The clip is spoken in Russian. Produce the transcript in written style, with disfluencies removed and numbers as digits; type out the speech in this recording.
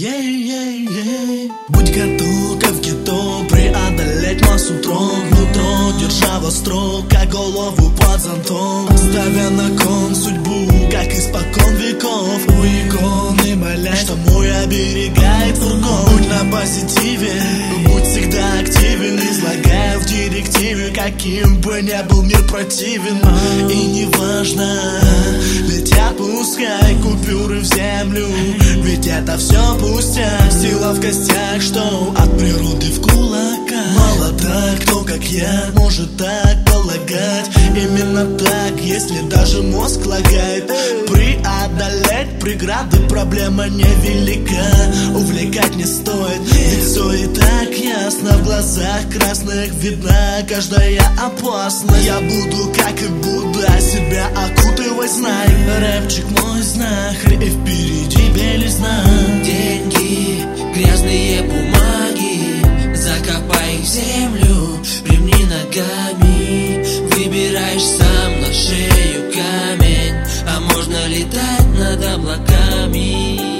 Будь готов, как в гетто, преодолеть массу трог. Нутро держа востро, как голову под зонтом. Ставя на кон судьбу, как испокон веков. У иконы молясь, что мой оберегает фургон. Будь на позитиве, будь всегда активен. Излагая в директиве, каким бы ни был мир противен. И неважно, летят пускай купюры в землю, ведь это все пустяк. Сила в костях, что от природы в кулаках. Мало так, кто как я может так полагать. Именно так, если даже мозг лагает. Преодолеть преграды проблема невелика. Увлекать не стоит, ведь все и так ясно. В глазах красных видна каждая опасность. Я буду, как и Будда, себя окутывать, знай. Рэпчик мой знахарь, и впереди белизна. Деньги, грязные бумаги, закопай их в землю, примни ногами. Выбираешь сам, на шею камень, а можно летать над облаками.